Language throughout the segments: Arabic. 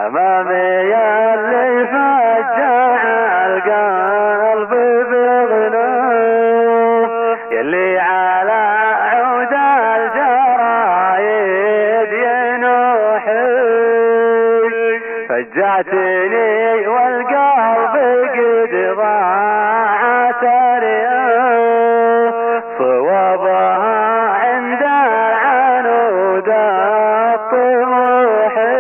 حمامي اللي فجع القلب بغنوه، يلي على عود الجرايد ينوحي، فجعتني والقلب قد ضاعت رياح، صوابها عند العنود الطموحي،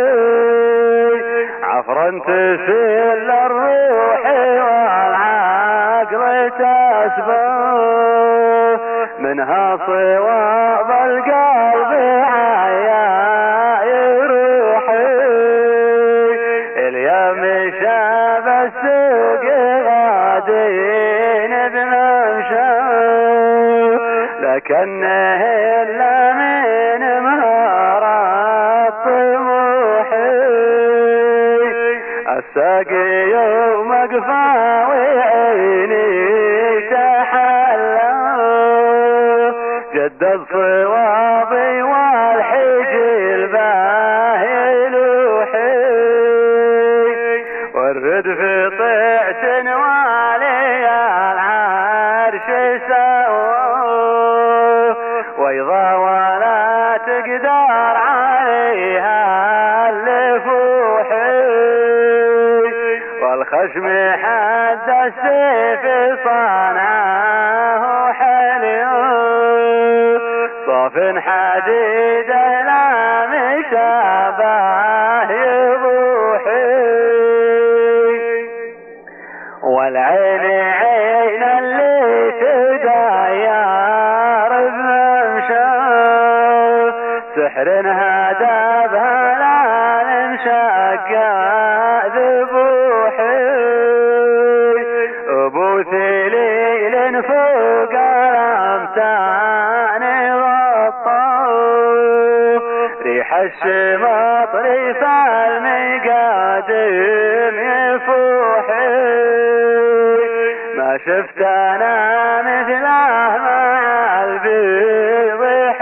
عفرا تسل الروح والعقل تسبه، منها صواب القلب عيا يروحي، اليوم شاب السوق غادين بممشى، لكنه الا من مهارات طموحي، الساقي يوم اقفى وعيني تحلى، جد الصوابي والحجي الباهي لوحي، والردف طيعت والي العرش سواه، ويضا ولا تقدر عليها اللفوحي، والخشم حد السيف صنعه حليو، صف حديد لا مشابه يضوحي، والعين عين اللي تداير بممشى، سحر هدبها لا انشق ذبوحي، ابو ثليل فوق الامتان غطاه، ريح الشماط ريف المقادم يفوحي، ما شفت انا مثله مع البيض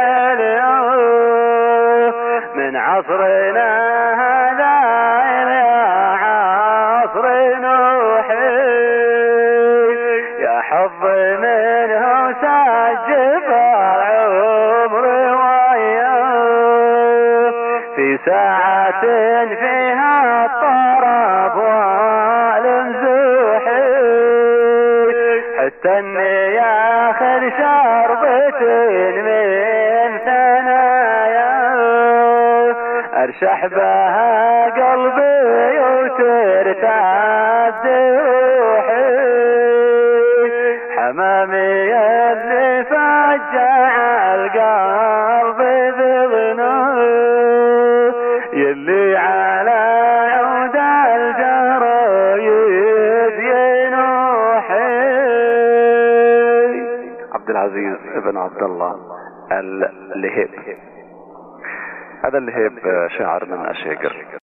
حليوه، من عصرنا هذا الى عصر نوحي، يا حظ منه سجف العمر وياه، في ساعة فيها الطرب والمزوحي، حتى اني ياخذ شربة من ثنايا، ارشح بها قلبي وترتد روحي، حمامي اللي فجع القلب بغنوه، يلي على عود الجرايد ينوحي. عبد العزيز ابن عبد الله اللهيب. هذا اللهيب شاعر من أشيقر.